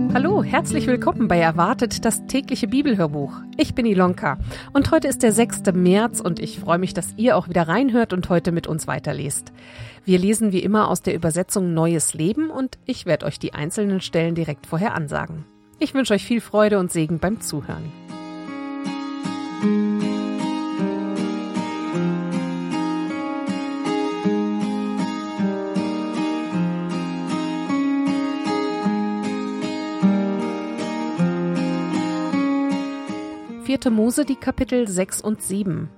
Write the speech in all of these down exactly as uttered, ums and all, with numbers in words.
Hallo, herzlich willkommen bei Erwartet, das tägliche Bibelhörbuch. Ich bin Ilonka und heute ist der sechste März und ich freue mich, dass ihr auch wieder reinhört und heute mit uns weiterlest. Wir lesen wie immer aus der Übersetzung Neues Leben und ich werde euch die einzelnen Stellen direkt vorher ansagen. Ich wünsche euch viel Freude und Segen beim Zuhören. vierte. Mose, die Kapitel sechs und sieben.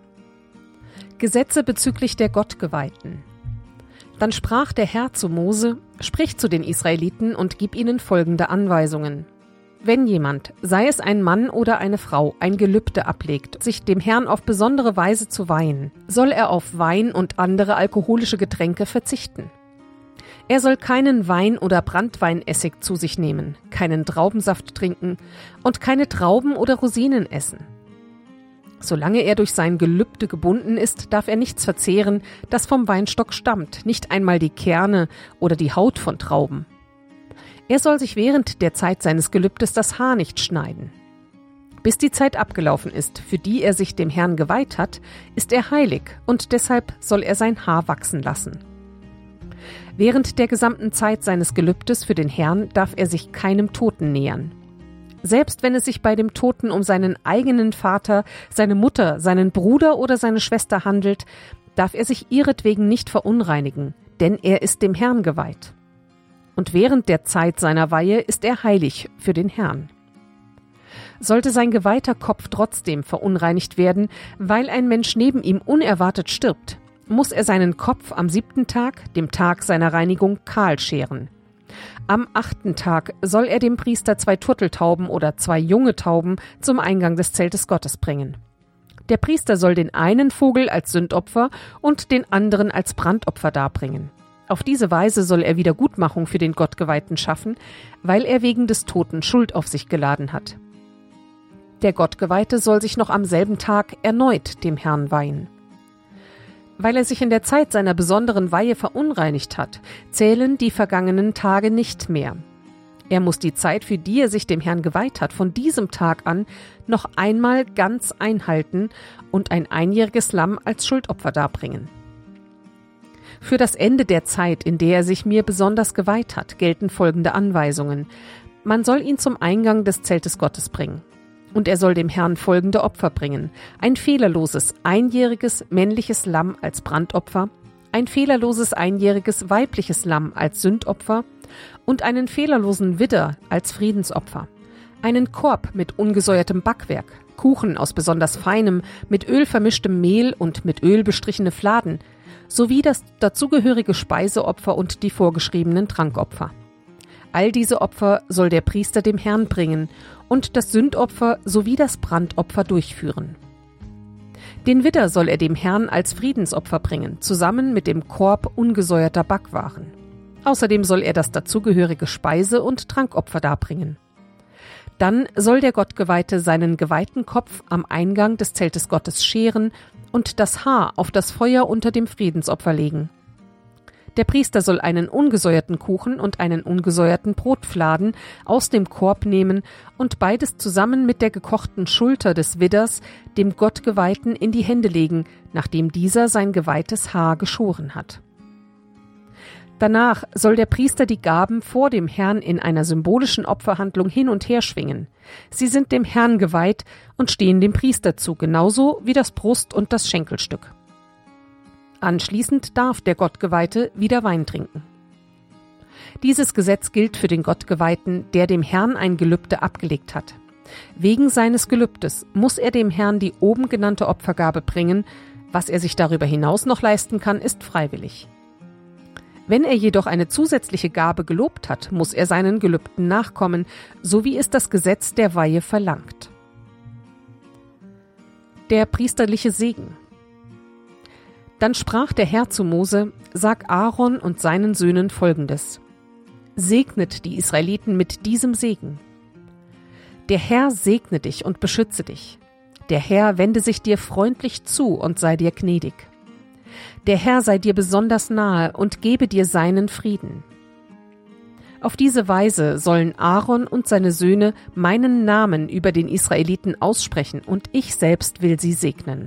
Gesetze bezüglich der Gottgeweihten. Dann sprach der Herr zu Mose: Sprich zu den Israeliten und gib ihnen folgende Anweisungen. Wenn jemand, sei es ein Mann oder eine Frau, ein Gelübde ablegt, sich dem Herrn auf besondere Weise zu weihen, soll er auf Wein und andere alkoholische Getränke verzichten. Er soll keinen Wein oder Branntweinessig zu sich nehmen, keinen Traubensaft trinken und keine Trauben oder Rosinen essen. Solange er durch sein Gelübde gebunden ist, darf er nichts verzehren, das vom Weinstock stammt, nicht einmal die Kerne oder die Haut von Trauben. Er soll sich während der Zeit seines Gelübdes das Haar nicht schneiden. Bis die Zeit abgelaufen ist, für die er sich dem Herrn geweiht hat, ist er heilig und deshalb soll er sein Haar wachsen lassen. Während der gesamten Zeit seines Gelübdes für den Herrn darf er sich keinem Toten nähern. Selbst wenn es sich bei dem Toten um seinen eigenen Vater, seine Mutter, seinen Bruder oder seine Schwester handelt, darf er sich ihretwegen nicht verunreinigen, denn er ist dem Herrn geweiht. Und während der Zeit seiner Weihe ist er heilig für den Herrn. Sollte sein geweihter Kopf trotzdem verunreinigt werden, weil ein Mensch neben ihm unerwartet stirbt, muss er seinen Kopf am siebten Tag, dem Tag seiner Reinigung, kahl scheren. Am achten Tag soll er dem Priester zwei Turteltauben oder zwei junge Tauben zum Eingang des Zeltes Gottes bringen. Der Priester soll den einen Vogel als Sündopfer und den anderen als Brandopfer darbringen. Auf diese Weise soll er Wiedergutmachung für den Gottgeweihten schaffen, weil er wegen des Toten Schuld auf sich geladen hat. Der Gottgeweihte soll sich noch am selben Tag erneut dem Herrn weihen. Weil er sich in der Zeit seiner besonderen Weihe verunreinigt hat, zählen die vergangenen Tage nicht mehr. Er muss die Zeit, für die er sich dem Herrn geweiht hat, von diesem Tag an noch einmal ganz einhalten und ein einjähriges Lamm als Schuldopfer darbringen. Für das Ende der Zeit, in der er sich mir besonders geweiht hat, gelten folgende Anweisungen. Man soll ihn zum Eingang des Zeltes Gottes bringen. Und er soll dem Herrn folgende Opfer bringen: ein fehlerloses, einjähriges männliches Lamm als Brandopfer, ein fehlerloses, einjähriges weibliches Lamm als Sündopfer und einen fehlerlosen Widder als Friedensopfer, einen Korb mit ungesäuertem Backwerk, Kuchen aus besonders feinem, mit Öl vermischtem Mehl und mit Öl bestrichene Fladen, sowie das dazugehörige Speiseopfer und die vorgeschriebenen Trankopfer. All diese Opfer soll der Priester dem Herrn bringen und das Sündopfer sowie das Brandopfer durchführen. Den Widder soll er dem Herrn als Friedensopfer bringen, zusammen mit dem Korb ungesäuerter Backwaren. Außerdem soll er das dazugehörige Speise- und Trankopfer darbringen. Dann soll der Gottgeweihte seinen geweihten Kopf am Eingang des Zeltes Gottes scheren und das Haar auf das Feuer unter dem Friedensopfer legen. Der Priester soll einen ungesäuerten Kuchen und einen ungesäuerten Brotfladen aus dem Korb nehmen und beides zusammen mit der gekochten Schulter des Widders dem Gottgeweihten in die Hände legen, nachdem dieser sein geweihtes Haar geschoren hat. Danach soll der Priester die Gaben vor dem Herrn in einer symbolischen Opferhandlung hin und her schwingen. Sie sind dem Herrn geweiht und stehen dem Priester zu, genauso wie das Brust- und das Schenkelstück. Anschließend darf der Gottgeweihte wieder Wein trinken. Dieses Gesetz gilt für den Gottgeweihten, der dem Herrn ein Gelübde abgelegt hat. Wegen seines Gelübdes muss er dem Herrn die oben genannte Opfergabe bringen. Was er sich darüber hinaus noch leisten kann, ist freiwillig. Wenn er jedoch eine zusätzliche Gabe gelobt hat, muss er seinen Gelübden nachkommen, so wie es das Gesetz der Weihe verlangt. Der priesterliche Segen. Dann sprach der Herr zu Mose: Sag Aaron und seinen Söhnen Folgendes: Segnet die Israeliten mit diesem Segen. Der Herr segne dich und beschütze dich. Der Herr wende sich dir freundlich zu und sei dir gnädig. Der Herr sei dir besonders nahe und gebe dir seinen Frieden. Auf diese Weise sollen Aaron und seine Söhne meinen Namen über den Israeliten aussprechen, und ich selbst will sie segnen.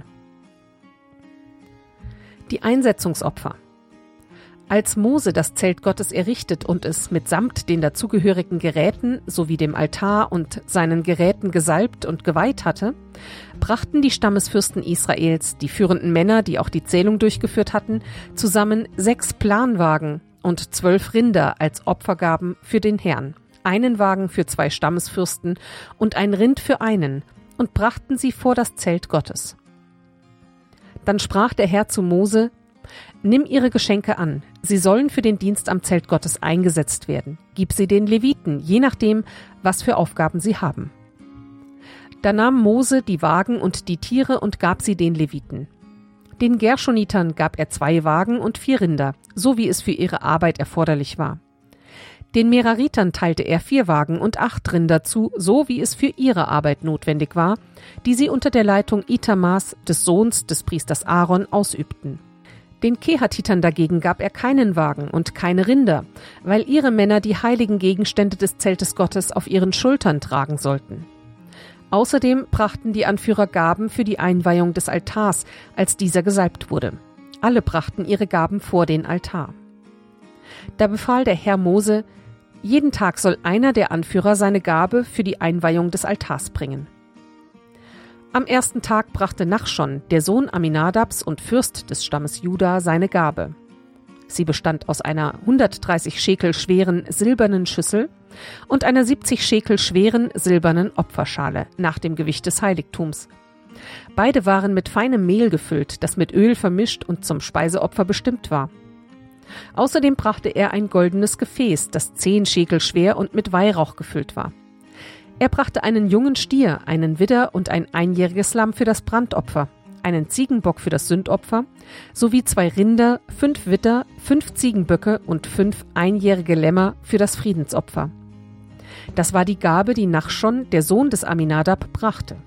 Die Einsetzungsopfer. Als Mose das Zelt Gottes errichtet und es mitsamt den dazugehörigen Geräten sowie dem Altar und seinen Geräten gesalbt und geweiht hatte, brachten die Stammesfürsten Israels, die führenden Männer, die auch die Zählung durchgeführt hatten, zusammen sechs Planwagen und zwölf Rinder als Opfergaben für den Herrn, einen Wagen für zwei Stammesfürsten und ein Rind für einen, und brachten sie vor das Zelt Gottes. Dann sprach der Herr zu Mose: Nimm ihre Geschenke an, sie sollen für den Dienst am Zelt Gottes eingesetzt werden. Gib sie den Leviten, je nachdem, was für Aufgaben sie haben. Da nahm Mose die Wagen und die Tiere und gab sie den Leviten. Den Gerschonitern gab er zwei Wagen und vier Rinder, so wie es für ihre Arbeit erforderlich war. Den Meraritern teilte er vier Wagen und acht Rinder zu, so wie es für ihre Arbeit notwendig war, die sie unter der Leitung Itamars, des Sohns des Priesters Aaron, ausübten. Den Kehatitern dagegen gab er keinen Wagen und keine Rinder, weil ihre Männer die heiligen Gegenstände des Zeltes Gottes auf ihren Schultern tragen sollten. Außerdem brachten die Anführer Gaben für die Einweihung des Altars, als dieser gesalbt wurde. Alle brachten ihre Gaben vor den Altar. Da befahl der Herr Mose: Jeden Tag soll einer der Anführer seine Gabe für die Einweihung des Altars bringen. Am ersten Tag brachte Nachschon, der Sohn Aminadabs und Fürst des Stammes Juda, seine Gabe. Sie bestand aus einer hundertdreißig Schekel schweren silbernen Schüssel und einer siebzig Schekel schweren silbernen Opferschale nach dem Gewicht des Heiligtums. Beide waren mit feinem Mehl gefüllt, das mit Öl vermischt und zum Speiseopfer bestimmt war. Außerdem brachte er ein goldenes Gefäß, das zehn Schekel schwer und mit Weihrauch gefüllt war. Er brachte einen jungen Stier, einen Widder und ein einjähriges Lamm für das Brandopfer, einen Ziegenbock für das Sündopfer, sowie zwei Rinder, fünf Widder, fünf Ziegenböcke und fünf einjährige Lämmer für das Friedensopfer. Das war die Gabe, die Nachschon, der Sohn des Aminadab, brachte.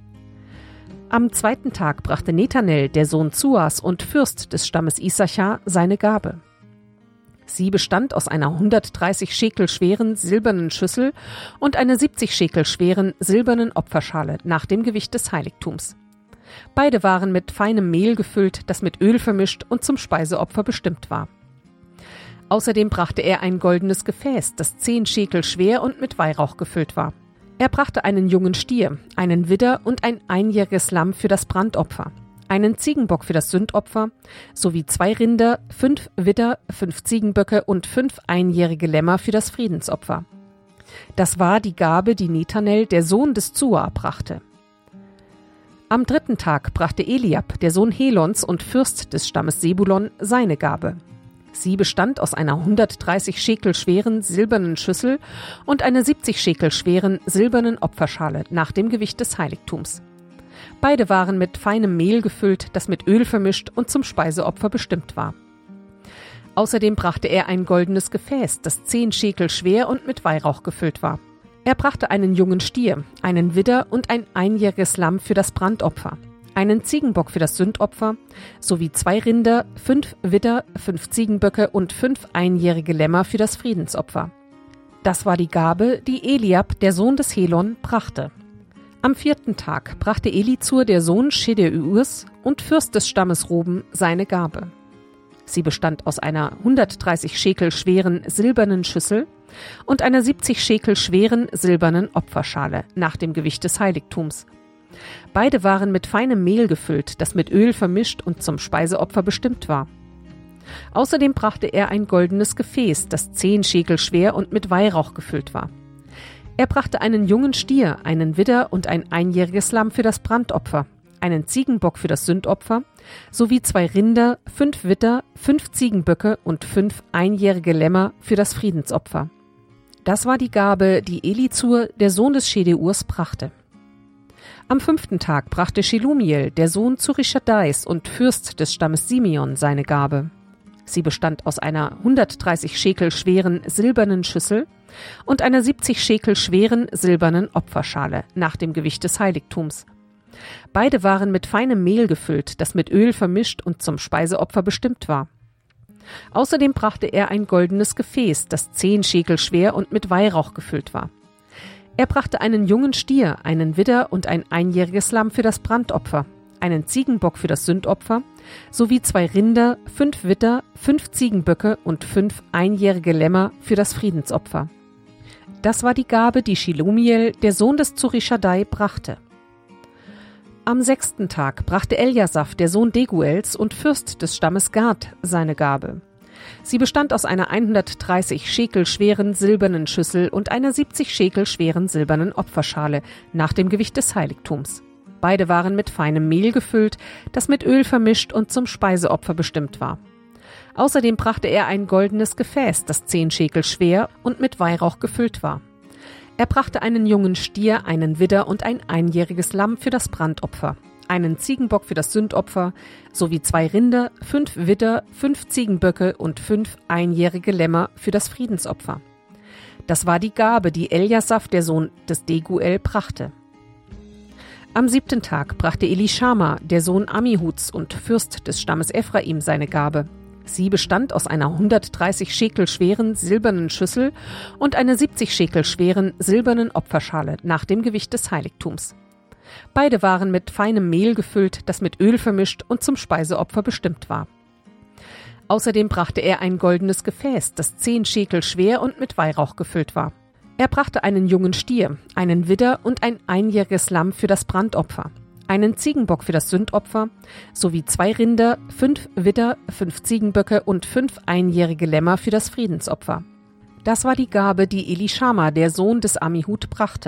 Am zweiten Tag brachte Nethanel, der Sohn Zuas und Fürst des Stammes Issachar, seine Gabe. Sie bestand aus einer hundertdreißig Schekel schweren silbernen Schüssel und einer siebzig Schekel schweren silbernen Opferschale nach dem Gewicht des Heiligtums. Beide waren mit feinem Mehl gefüllt, das mit Öl vermischt und zum Speiseopfer bestimmt war. Außerdem brachte er ein goldenes Gefäß, das zehn Schekel schwer und mit Weihrauch gefüllt war. Er brachte einen jungen Stier, einen Widder und ein einjähriges Lamm für das Brandopfer, einen Ziegenbock für das Sündopfer, sowie zwei Rinder, fünf Widder, fünf Ziegenböcke und fünf einjährige Lämmer für das Friedensopfer. Das war die Gabe, die Nethanel, der Sohn des Zua, brachte. Am dritten Tag brachte Eliab, der Sohn Helons und Fürst des Stammes Sebulon, seine Gabe. Sie bestand aus einer hundertdreißig Schekel schweren silbernen Schüssel und einer siebzig Schekel schweren silbernen Opferschale nach dem Gewicht des Heiligtums. Beide waren mit feinem Mehl gefüllt, das mit Öl vermischt und zum Speiseopfer bestimmt war. Außerdem brachte er ein goldenes Gefäß, das zehn Schekel schwer und mit Weihrauch gefüllt war. Er brachte einen jungen Stier, einen Widder und ein einjähriges Lamm für das Brandopfer, einen Ziegenbock für das Sündopfer, sowie zwei Rinder, fünf Widder, fünf Ziegenböcke und fünf einjährige Lämmer für das Friedensopfer. Das war die Gabe, die Eliab, der Sohn des Helon, brachte. Am vierten Tag brachte Elizur, der Sohn Schedeurs und Fürst des Stammes Ruben, seine Gabe. Sie bestand aus einer hundertdreißig Schekel schweren silbernen Schüssel und einer siebzig Schekel schweren silbernen Opferschale nach dem Gewicht des Heiligtums. Beide waren mit feinem Mehl gefüllt, das mit Öl vermischt und zum Speiseopfer bestimmt war. Außerdem brachte er ein goldenes Gefäß, das zehn Schekel schwer und mit Weihrauch gefüllt war. Er brachte einen jungen Stier, einen Widder und ein einjähriges Lamm für das Brandopfer, einen Ziegenbock für das Sündopfer, sowie zwei Rinder, fünf Widder, fünf Ziegenböcke und fünf einjährige Lämmer für das Friedensopfer. Das war die Gabe, die Elizur, der Sohn des Schedeurs, brachte. Am fünften Tag brachte Shelumiel, der Sohn Zurichadais und Fürst des Stammes Simeon, seine Gabe. Sie bestand aus einer hundertdreißig Schekel schweren silbernen Schüssel und einer siebzig Schekel schweren silbernen Opferschale nach dem Gewicht des Heiligtums. Beide waren mit feinem Mehl gefüllt, das mit Öl vermischt und zum Speiseopfer bestimmt war. Außerdem brachte er ein goldenes Gefäß, das zehn Schekel schwer und mit Weihrauch gefüllt war. Er brachte einen jungen Stier, einen Widder und ein einjähriges Lamm für das Brandopfer, einen Ziegenbock für das Sündopfer, sowie zwei Rinder, fünf Widder, fünf Ziegenböcke und fünf einjährige Lämmer für das Friedensopfer. Das war die Gabe, die Shelumiel, der Sohn des Zurischadai, brachte. Am sechsten Tag brachte Eljasaph, der Sohn Deguels und Fürst des Stammes Gad, seine Gabe. Sie bestand aus einer hundertdreißig Schekel schweren silbernen Schüssel und einer siebzig Schekel schweren silbernen Opferschale nach dem Gewicht des Heiligtums. Beide waren mit feinem Mehl gefüllt, das mit Öl vermischt und zum Speiseopfer bestimmt war. Außerdem brachte er ein goldenes Gefäß, das zehn Schekel schwer und mit Weihrauch gefüllt war. Er brachte einen jungen Stier, einen Widder und ein einjähriges Lamm für das Brandopfer, einen Ziegenbock für das Sündopfer, sowie zwei Rinder, fünf Widder, fünf Ziegenböcke und fünf einjährige Lämmer für das Friedensopfer. Das war die Gabe, die Eljasaph, der Sohn des Deguel, brachte. Am siebten Tag brachte Elishama, der Sohn Ammihuds und Fürst des Stammes Ephraim, seine Gabe. Sie bestand aus einer hundertdreißig Schekel schweren silbernen Schüssel und einer siebzig Schekel schweren silbernen Opferschale nach dem Gewicht des Heiligtums. Beide waren mit feinem Mehl gefüllt, das mit Öl vermischt und zum Speiseopfer bestimmt war. Außerdem brachte er ein goldenes Gefäß, das zehn Schekel schwer und mit Weihrauch gefüllt war. Er brachte einen jungen Stier, einen Widder und ein einjähriges Lamm für das Brandopfer, einen Ziegenbock für das Sündopfer, sowie zwei Rinder, fünf Widder, fünf Ziegenböcke und fünf einjährige Lämmer für das Friedensopfer. Das war die Gabe, die Elishama, der Sohn des Ammihud, brachte.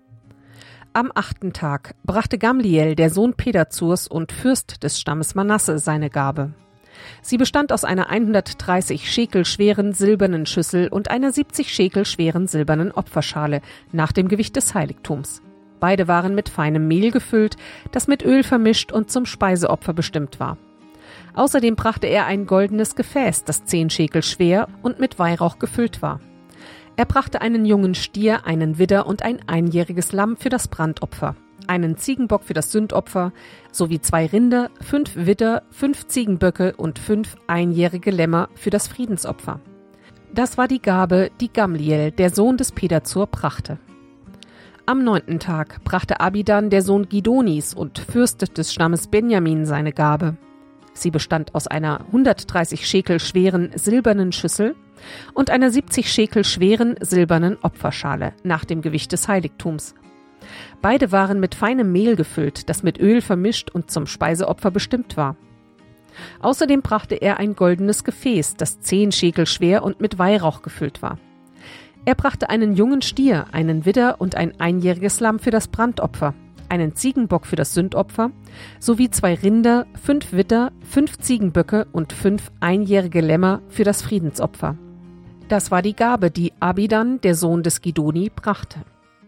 Am achten Tag brachte Gamliel, der Sohn Pedazurs und Fürst des Stammes Manasse, seine Gabe. Sie bestand aus einer hundertdreißig Schekel schweren silbernen Schüssel und einer siebzig Schekel schweren silbernen Opferschale nach dem Gewicht des Heiligtums. Beide waren mit feinem Mehl gefüllt, das mit Öl vermischt und zum Speiseopfer bestimmt war. Außerdem brachte er ein goldenes Gefäß, das zehn Schekel schwer und mit Weihrauch gefüllt war. Er brachte einen jungen Stier, einen Widder und ein einjähriges Lamm für das Brandopfer, einen Ziegenbock für das Sündopfer, sowie zwei Rinder, fünf Widder, fünf Ziegenböcke und fünf einjährige Lämmer für das Friedensopfer. Das war die Gabe, die Gamliel, der Sohn des Pedazur, brachte. Am neunten Tag brachte Abidan, der Sohn Gidonis und Fürst des Stammes Benjamin, seine Gabe. Sie bestand aus einer hundertdreißig Schekel schweren silbernen Schüssel und einer siebzig Schekel schweren silbernen Opferschale nach dem Gewicht des Heiligtums. Beide waren mit feinem Mehl gefüllt, das mit Öl vermischt und zum Speiseopfer bestimmt war. Außerdem brachte er ein goldenes Gefäß, das zehn Schekel schwer und mit Weihrauch gefüllt war. Er brachte einen jungen Stier, einen Widder und ein einjähriges Lamm für das Brandopfer, einen Ziegenbock für das Sündopfer, sowie zwei Rinder, fünf Widder, fünf Ziegenböcke und fünf einjährige Lämmer für das Friedensopfer. Das war die Gabe, die Abidan, der Sohn des Gidoni, brachte.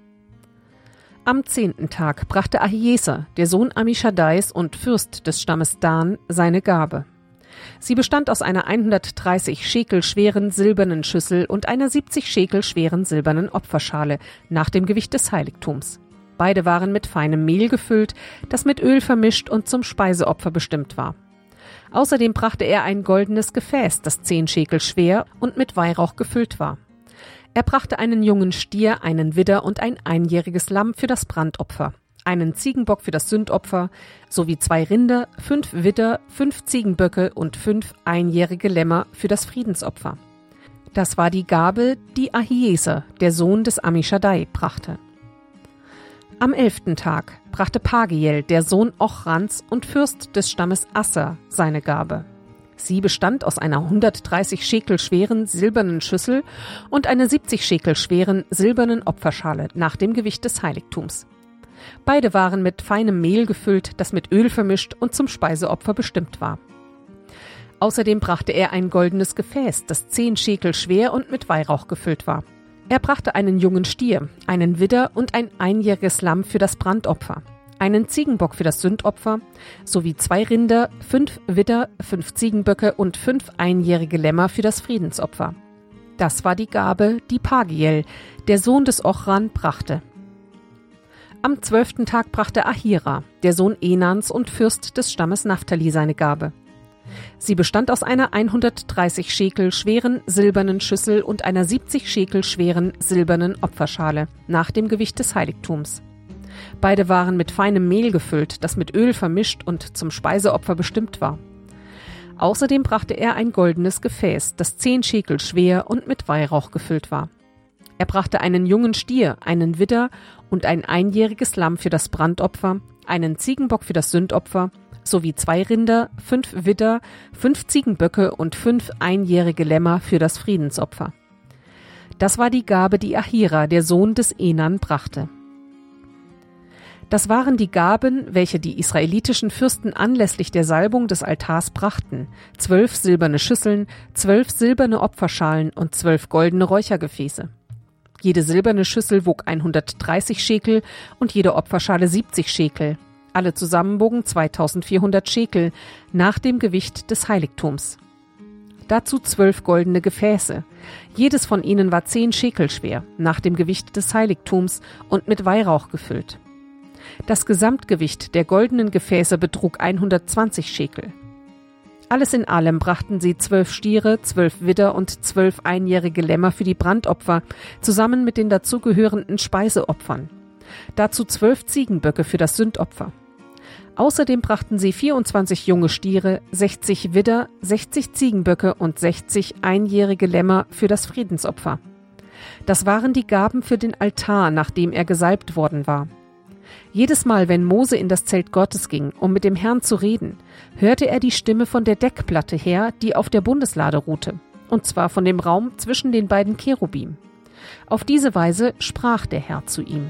Am zehnten Tag brachte Ahieser, der Sohn Ammischaddais und Fürst des Stammes Dan, seine Gabe. Sie bestand aus einer hundertdreißig Schekel schweren silbernen Schüssel und einer siebzig Schekel schweren silbernen Opferschale nach dem Gewicht des Heiligtums. Beide waren mit feinem Mehl gefüllt, das mit Öl vermischt und zum Speiseopfer bestimmt war. Außerdem brachte er ein goldenes Gefäß, das zehn Schekel schwer und mit Weihrauch gefüllt war. Er brachte einen jungen Stier, einen Widder und ein einjähriges Lamm für das Brandopfer, einen Ziegenbock für das Sündopfer, sowie zwei Rinder, fünf Widder, fünf Ziegenböcke und fünf einjährige Lämmer für das Friedensopfer. Das war die Gabe, die Ahieser, der Sohn des Ammischaddai, brachte. Am elften Tag brachte Pagiel, der Sohn Ochrans und Fürst des Stammes Asser, seine Gabe. Sie bestand aus einer hundertdreißig Schekel schweren silbernen Schüssel und einer siebzig Schekel schweren silbernen Opferschale nach dem Gewicht des Heiligtums. Beide waren mit feinem Mehl gefüllt, das mit Öl vermischt und zum Speiseopfer bestimmt war. Außerdem brachte er ein goldenes Gefäß, das zehn Schekel schwer und mit Weihrauch gefüllt war. Er brachte einen jungen Stier, einen Widder und ein einjähriges Lamm für das Brandopfer, einen Ziegenbock für das Sündopfer, sowie zwei Rinder, fünf Widder, fünf Ziegenböcke und fünf einjährige Lämmer für das Friedensopfer. Das war die Gabe, die Pagiel, der Sohn des Ochran, brachte. Am zwölften Tag brachte Ahira, der Sohn Enans und Fürst des Stammes Naphtali, seine Gabe. Sie bestand aus einer hundertdreißig Schekel schweren silbernen Schüssel und einer siebzig Schekel schweren silbernen Opferschale, nach dem Gewicht des Heiligtums. Beide waren mit feinem Mehl gefüllt, das mit Öl vermischt und zum Speiseopfer bestimmt war. Außerdem brachte er ein goldenes Gefäß, das zehn Schekel schwer und mit Weihrauch gefüllt war. Er brachte einen jungen Stier, einen Widder und ein einjähriges Lamm für das Brandopfer, einen Ziegenbock für das Sündopfer, sowie zwei Rinder, fünf Widder, fünf Ziegenböcke und fünf einjährige Lämmer für das Friedensopfer. Das war die Gabe, die Ahira, der Sohn des Enan, brachte. Das waren die Gaben, welche die israelitischen Fürsten anlässlich der Salbung des Altars brachten: zwölf silberne Schüsseln, zwölf silberne Opferschalen und zwölf goldene Räuchergefäße. Jede silberne Schüssel wog hundertdreißig Schekel und jede Opferschale siebzig Schekel. Alle zusammen wogen zweitausendvierhundert Schekel, nach dem Gewicht des Heiligtums. Dazu zwölf goldene Gefäße. Jedes von ihnen war zehn Schekel schwer, nach dem Gewicht des Heiligtums und mit Weihrauch gefüllt. Das Gesamtgewicht der goldenen Gefäße betrug hundertzwanzig Schekel. Alles in allem brachten sie zwölf Stiere, zwölf Widder und zwölf einjährige Lämmer für die Brandopfer, zusammen mit den dazugehörenden Speiseopfern. Dazu zwölf Ziegenböcke für das Sündopfer. Außerdem brachten sie vierundzwanzig junge Stiere, sechzig Widder, sechzig Ziegenböcke und sechzig einjährige Lämmer für das Friedensopfer. Das waren die Gaben für den Altar, nachdem er gesalbt worden war. Jedes Mal, wenn Mose in das Zelt Gottes ging, um mit dem Herrn zu reden, hörte er die Stimme von der Deckplatte her, die auf der Bundeslade ruhte, und zwar von dem Raum zwischen den beiden Cherubim. Auf diese Weise sprach der Herr zu ihm.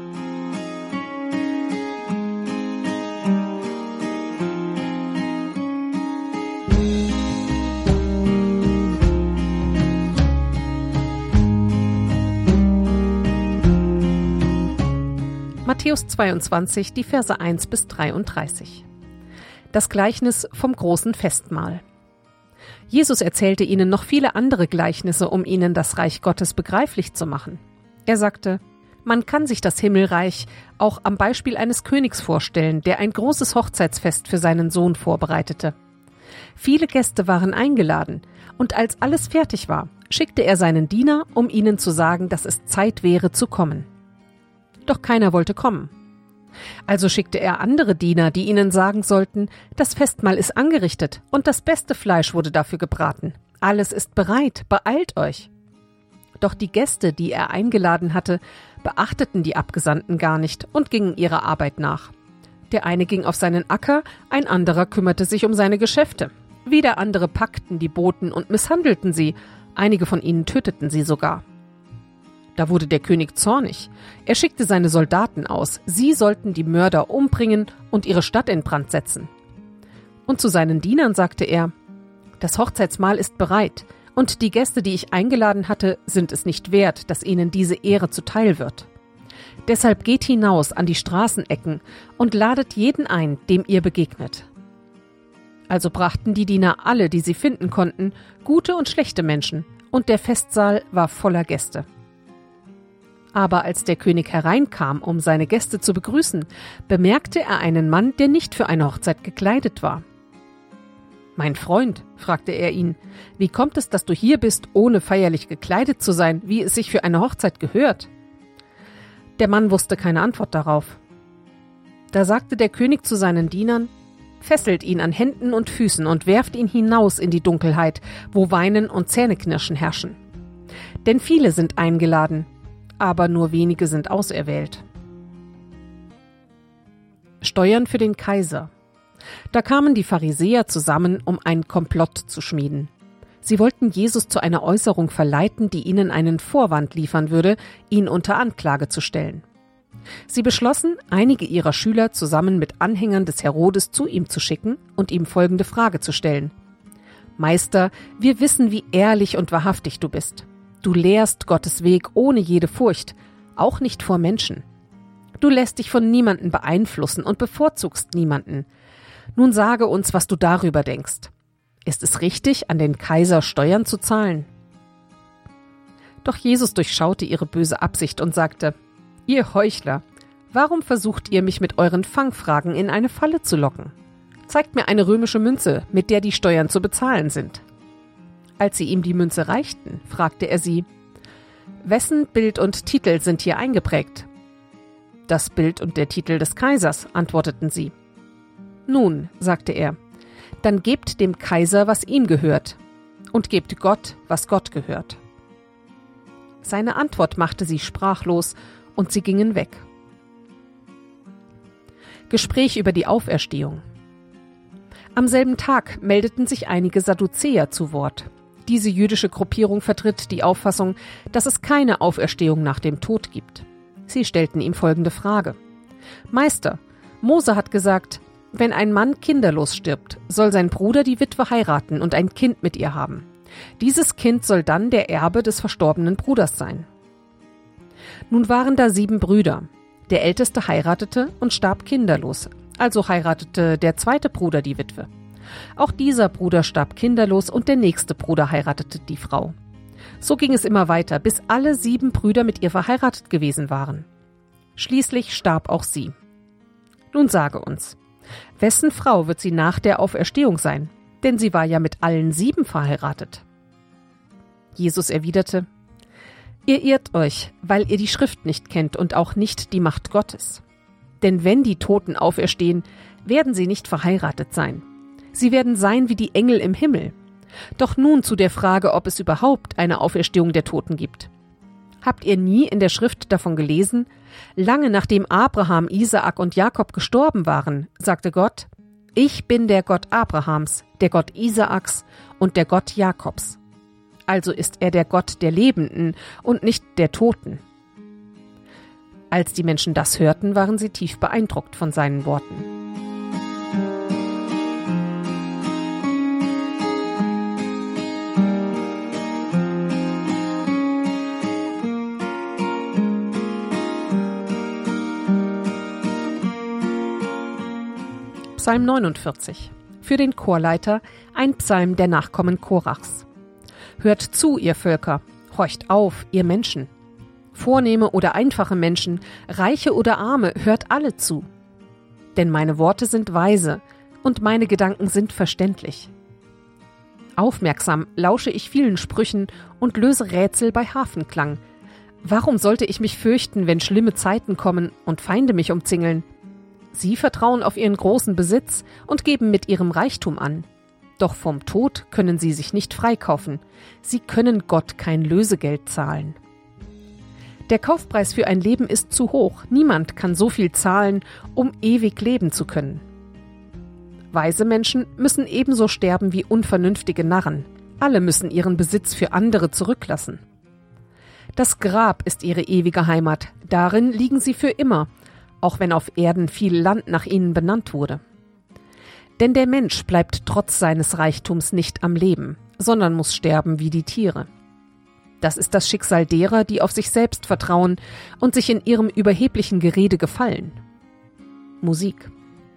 Matthäus zweiundzwanzig, die Verse eins bis dreiunddreißig. Das Gleichnis vom großen Festmahl. Jesus erzählte ihnen noch viele andere Gleichnisse, um ihnen das Reich Gottes begreiflich zu machen. Er sagte: Man kann sich das Himmelreich auch am Beispiel eines Königs vorstellen, der ein großes Hochzeitsfest für seinen Sohn vorbereitete. Viele Gäste waren eingeladen, und als alles fertig war, schickte er seinen Diener, um ihnen zu sagen, dass es Zeit wäre zu kommen. Doch keiner wollte kommen. Also schickte er andere Diener, die ihnen sagen sollten: Das Festmahl ist angerichtet und das beste Fleisch wurde dafür gebraten. Alles ist bereit, beeilt euch. Doch die Gäste, die er eingeladen hatte, beachteten die Abgesandten gar nicht und gingen ihrer Arbeit nach. Der eine ging auf seinen Acker, ein anderer kümmerte sich um seine Geschäfte. Wieder andere packten die Boten und misshandelten sie, einige von ihnen töteten sie sogar. Da wurde der König zornig. Er schickte seine Soldaten aus. Sie sollten die Mörder umbringen und ihre Stadt in Brand setzen. Und zu seinen Dienern sagte er: Das Hochzeitsmahl ist bereit, und die Gäste, die ich eingeladen hatte, sind es nicht wert, dass ihnen diese Ehre zuteil wird. Deshalb geht hinaus an die Straßenecken und ladet jeden ein, dem ihr begegnet. Also brachten die Diener alle, die sie finden konnten, gute und schlechte Menschen, und der Festsaal war voller Gäste. Aber als der König hereinkam, um seine Gäste zu begrüßen, bemerkte er einen Mann, der nicht für eine Hochzeit gekleidet war. »Mein Freund«, fragte er ihn, »wie kommt es, dass du hier bist, ohne feierlich gekleidet zu sein, wie es sich für eine Hochzeit gehört?« Der Mann wusste keine Antwort darauf. Da sagte der König zu seinen Dienern: »Fesselt ihn an Händen und Füßen und werft ihn hinaus in die Dunkelheit, wo Weinen und Zähneknirschen herrschen. Denn viele sind eingeladen, aber nur wenige sind auserwählt.« Steuern für den Kaiser. Da kamen die Pharisäer zusammen, um einen Komplott zu schmieden. Sie wollten Jesus zu einer Äußerung verleiten, die ihnen einen Vorwand liefern würde, ihn unter Anklage zu stellen. Sie beschlossen, einige ihrer Schüler zusammen mit Anhängern des Herodes zu ihm zu schicken und ihm folgende Frage zu stellen: »Meister, wir wissen, wie ehrlich und wahrhaftig du bist. Du lehrst Gottes Weg ohne jede Furcht, auch nicht vor Menschen. Du lässt dich von niemandem beeinflussen und bevorzugst niemanden. Nun sage uns, was du darüber denkst. Ist es richtig, an den Kaiser Steuern zu zahlen?« Doch Jesus durchschaute ihre böse Absicht und sagte: »Ihr Heuchler, warum versucht ihr, mich mit euren Fangfragen in eine Falle zu locken? »Zeigt mir eine römische Münze, mit der die Steuern zu bezahlen sind.« Als sie ihm die Münze reichten, fragte er sie, »Wessen Bild und Titel sind hier eingeprägt?« »Das Bild und der Titel des Kaisers«, antworteten sie. »Nun«, sagte er, »dann gebt dem Kaiser, was ihm gehört, und gebt Gott, was Gott gehört.« Seine Antwort machte sie sprachlos, und sie gingen weg. Gespräch über die Auferstehung. Am selben Tag meldeten sich einige Sadduzäer zu Wort. Diese jüdische Gruppierung vertritt die Auffassung, dass es keine Auferstehung nach dem Tod gibt. Sie stellten ihm folgende Frage: »Meister, Mose hat gesagt, wenn ein Mann kinderlos stirbt, soll sein Bruder die Witwe heiraten und ein Kind mit ihr haben. Dieses Kind soll dann der Erbe des verstorbenen Bruders sein.« Nun waren da sieben Brüder. Der älteste heiratete und starb kinderlos, also heiratete der zweite Bruder die Witwe. Auch dieser Bruder starb kinderlos und der nächste Bruder heiratete die Frau. So ging es immer weiter, bis alle sieben Brüder mit ihr verheiratet gewesen waren. Schließlich starb auch sie. Nun sage uns, wessen Frau wird sie nach der Auferstehung sein? Denn sie war ja mit allen sieben verheiratet. Jesus erwiderte: Ihr irrt euch, weil ihr die Schrift nicht kennt und auch nicht die Macht Gottes. Denn wenn die Toten auferstehen, werden sie nicht verheiratet sein. Sie werden sein wie die Engel im Himmel. Doch nun zu der Frage, ob es überhaupt eine Auferstehung der Toten gibt. Habt ihr nie in der Schrift davon gelesen? Lange nachdem Abraham, Isaak und Jakob gestorben waren, sagte Gott: Ich bin der Gott Abrahams, der Gott Isaaks und der Gott Jakobs. Also ist er der Gott der Lebenden und nicht der Toten. Als die Menschen das hörten, waren sie tief beeindruckt von seinen Worten. Psalm neunundvierzig. Für den Chorleiter ein Psalm der Nachkommen Korachs. Hört zu, ihr Völker, horcht auf, ihr Menschen. Vornehme oder einfache Menschen, Reiche oder Arme, hört alle zu. Denn meine Worte sind weise und meine Gedanken sind verständlich. Aufmerksam lausche ich vielen Sprüchen und löse Rätsel bei Hafenklang. Warum sollte ich mich fürchten, wenn schlimme Zeiten kommen und Feinde mich umzingeln? Sie vertrauen auf ihren großen Besitz und geben mit ihrem Reichtum an. Doch vom Tod können sie sich nicht freikaufen. Sie können Gott kein Lösegeld zahlen. Der Kaufpreis für ein Leben ist zu hoch. Niemand kann so viel zahlen, um ewig leben zu können. Weise Menschen müssen ebenso sterben wie unvernünftige Narren. Alle müssen ihren Besitz für andere zurücklassen. Das Grab ist ihre ewige Heimat. Darin liegen sie für immer, auch wenn auf Erden viel Land nach ihnen benannt wurde. Denn der Mensch bleibt trotz seines Reichtums nicht am Leben, sondern muss sterben wie die Tiere. Das ist das Schicksal derer, die auf sich selbst vertrauen und sich in ihrem überheblichen Gerede gefallen. Musik.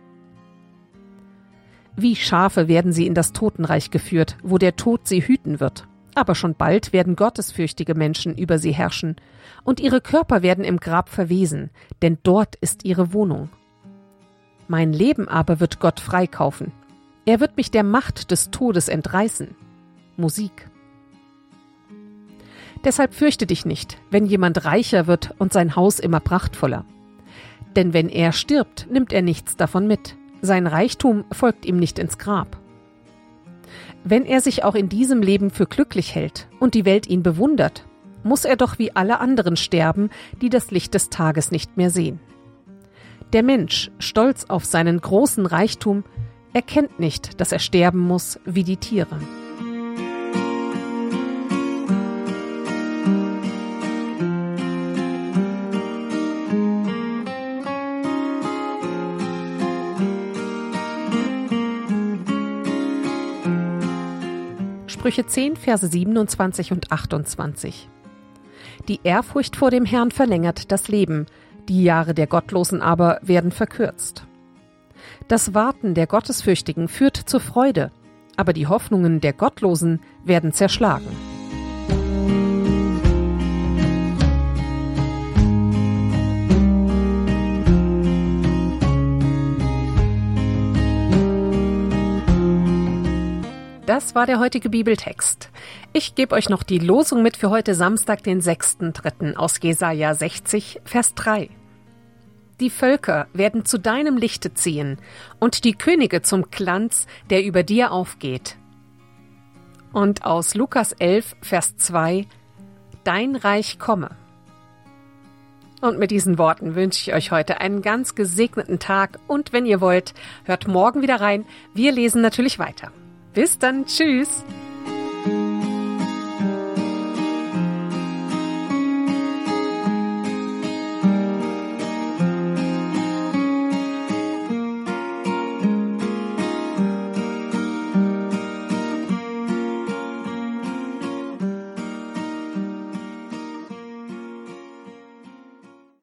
Wie Schafe werden sie in das Totenreich geführt, wo der Tod sie hüten wird. Aber schon bald werden gottesfürchtige Menschen über sie herrschen, und ihre Körper werden im Grab verwesen, denn dort ist ihre Wohnung. Mein Leben aber wird Gott freikaufen. Er wird mich der Macht des Todes entreißen. Musik. Deshalb fürchte dich nicht, wenn jemand reicher wird und sein Haus immer prachtvoller. Denn wenn er stirbt, nimmt er nichts davon mit. Sein Reichtum folgt ihm nicht ins Grab. Wenn er sich auch in diesem Leben für glücklich hält und die Welt ihn bewundert, muss er doch wie alle anderen sterben, die das Licht des Tages nicht mehr sehen. Der Mensch, stolz auf seinen großen Reichtum, erkennt nicht, dass er sterben muss wie die Tiere. Sprüche zehn, Verse siebenundzwanzig und achtundzwanzig. Die Ehrfurcht vor dem Herrn verlängert das Leben, die Jahre der Gottlosen aber werden verkürzt. Das Warten der Gottesfürchtigen führt zur Freude, aber die Hoffnungen der Gottlosen werden zerschlagen. Das war der heutige Bibeltext. Ich gebe euch noch die Losung mit für heute Samstag, den sechsten dritten aus Jesaja sechzig, Vers drei. Die Völker werden zu deinem Lichte ziehen und die Könige zum Glanz, der über dir aufgeht. Und aus Lukas elf, Vers zwei, dein Reich komme. Und mit diesen Worten wünsche ich euch heute einen ganz gesegneten Tag und wenn ihr wollt, hört morgen wieder rein. Wir lesen natürlich weiter. Bis dann, tschüss!